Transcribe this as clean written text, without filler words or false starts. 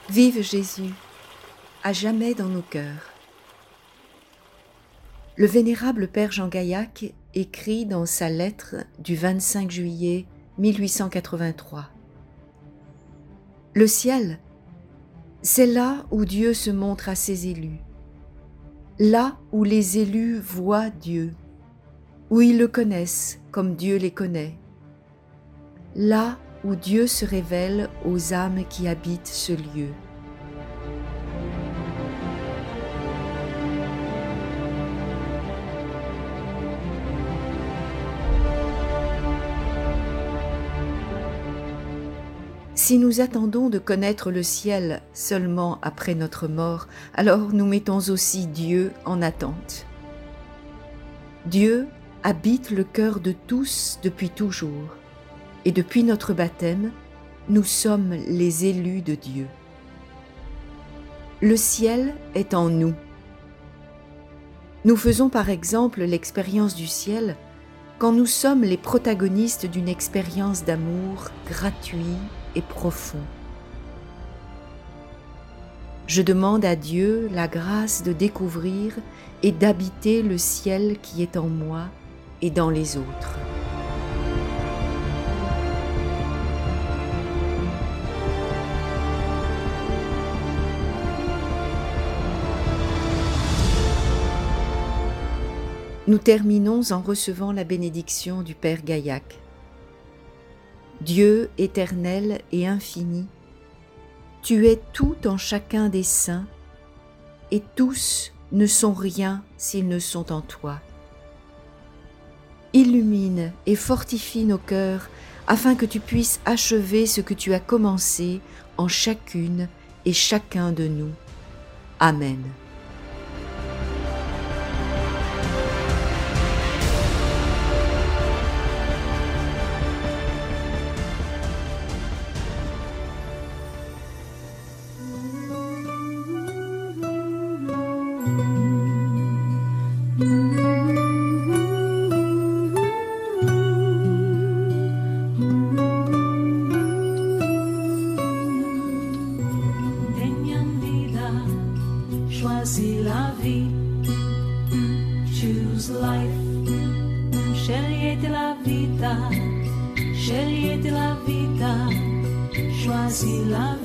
Vive Jésus, à jamais dans nos cœurs. Le vénérable Père Jean Gaillac écrit dans sa lettre du 25 juillet 1883 : « Le ciel, c'est là où Dieu se montre à ses élus, là où les élus voient Dieu, où ils le connaissent comme Dieu les connaît, là où Dieu se révèle aux âmes qui habitent ce lieu. » Si nous attendons de connaître le ciel seulement après notre mort, alors nous mettons aussi Dieu en attente. Dieu habite le cœur de tous depuis toujours, et depuis notre baptême, nous sommes les élus de Dieu. Le ciel est en nous. Nous faisons par exemple l'expérience du ciel quand nous sommes les protagonistes d'une expérience d'amour gratuit et profond. Je demande à Dieu la grâce de découvrir et d'habiter le ciel qui est en moi et dans les autres. Nous terminons en recevant la bénédiction du Père Gaillac. Dieu éternel et infini, tu es tout en chacun des saints, et tous ne sont rien s'ils ne sont en toi. Illumine et fortifie nos cœurs afin que tu puisses achever ce que tu as commencé en chacune et chacun de nous. Amen. Choisis la vie, choose life. Scegliete la vita, choisis la vie.